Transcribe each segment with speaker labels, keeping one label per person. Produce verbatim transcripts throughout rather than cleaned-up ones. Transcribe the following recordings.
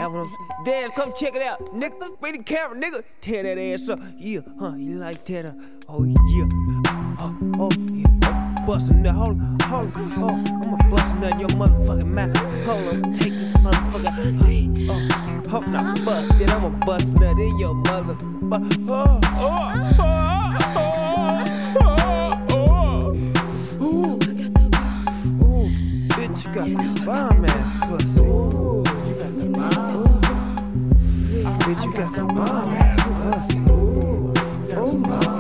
Speaker 1: That's what I'm saying. Dad, come check it out. Nigga, bring the camera, nigga. Tear that ass up. Yeah, huh, you like that? Uh, oh, yeah. Oh, oh, yeah. Bustin' that, hold on, hold on, oh, I'ma bustin' that your motherfucking mouth. Hold on, take this motherfucker. Oh, oh, hope not bust it, I'ma bust that in your motherfucker. Oh, oh, oh, oh, oh, oh. Ooh, ooh, bitch, you got some bomb ass pussy. Ooh, you got the bomb. Ooh, bitch, you got some bomb ass pussy. Ooh, ooh,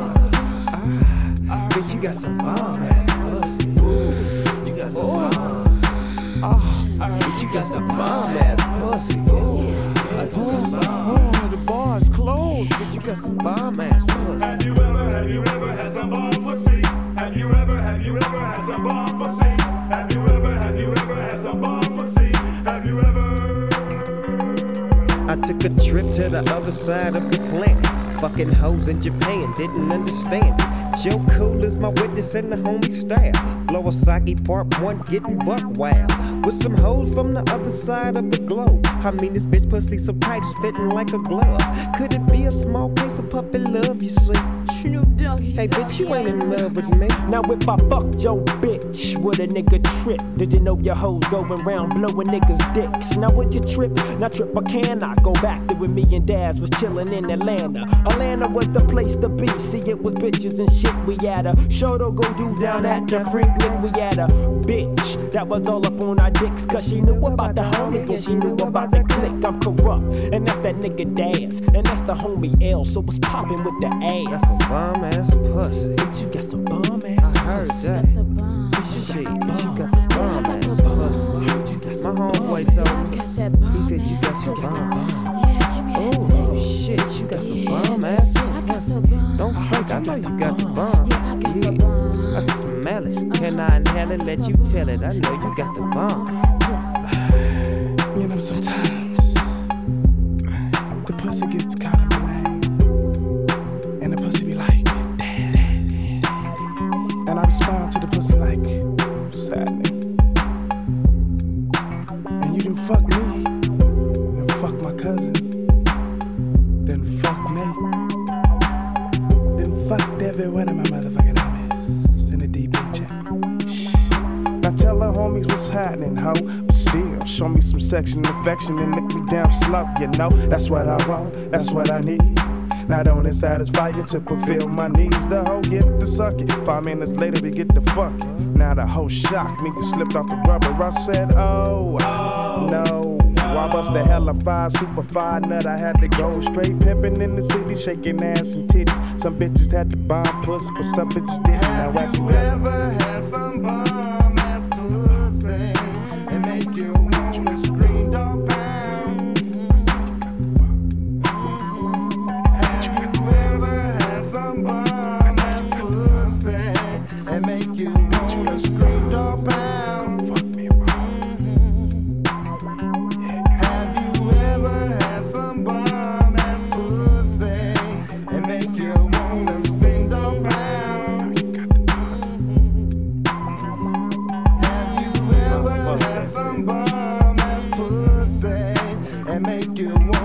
Speaker 1: ah, bitch, you got some bomb ass. Bitch, you got some bomb ass pussy. Oh, oh, the bar's closed. Bitch, you got some bomb ass pussy.
Speaker 2: Have you ever, have you ever had some bomb pussy? Have you ever, have you ever had some bomb pussy? Have you ever, have you ever had some bomb pussy? Have you ever?
Speaker 1: I took a trip to the other side of the planet. Fucking hoes in Japan, didn't understand it. Joe Cool is my witness and the homie style. Lowasaki part one, getting buck wild. With some hoes from the other side of the globe. I mean, this bitch pussy so tight, it's fitting like a glove. Could it be a small case of puppy love, you see? Hey, bitch, you ain't in love with me.
Speaker 3: Now if I fucked your bitch, would a nigga trip? Did you know your hoes going round blowing niggas' dicks? Now would you trip? Now trip I can I go back to when me and Daz was chillin' in Atlanta. Atlanta was the place to be. See, it was bitches and shit. We had a show to go do down at the Freaknik. We had a bitch that was all up on our dicks, cause she knew about the homie and she knew about the clique. I'm corrupt, and that's that nigga Daz, and that's the homie L. So what's poppin' with the ass?
Speaker 1: That's some bomb ass pussy.
Speaker 3: Bitch, you got some bomb ass pussy.
Speaker 1: I heard that. Bitch, you got the bomb ass pussy. My homeboy told me. He said you got some bomb. Oh, oh shit, you got some bomb ass pussy. Don't fake, I know you got the bomb. Yeah, I smell it. Can I inhale it? Let you tell it. I know you got some bomb.
Speaker 4: You know, sometimes the pussy gets to call my name, and the pussy be like, damn. And I respond to the pussy like, sadly. And you done fuck me, and fuck my cousin, then fuck Nate, then fucked every one of my motherfucking homies in the D B chat. Now tell the homies what's happening, ho. But still, show me some section affection and lick me down slow, you know. That's what I want, that's what I need. Not only satisfy you to fulfill my needs. The hoe get to suck it. Five minutes later we get to fuck it. Now the hoe shocked me, slipped off the rubber. I said, oh, oh no. I bust the hella five, super fine nut. I had to go straight pimping in the city, shaking ass and titties. Some bitches had to bomb pussy, but some bitches didn't. Now
Speaker 2: have you ever had some bomb ass pussy and make you wanna scream dog pound? Have you ever had some bomb ass pussy and make you wanna scream dog pound?
Speaker 4: Fuck me,
Speaker 2: Have you ever had some bomb ass pussy and make you wanna sing dog pound? Have you ever had some bomb ass pussy and make you wanna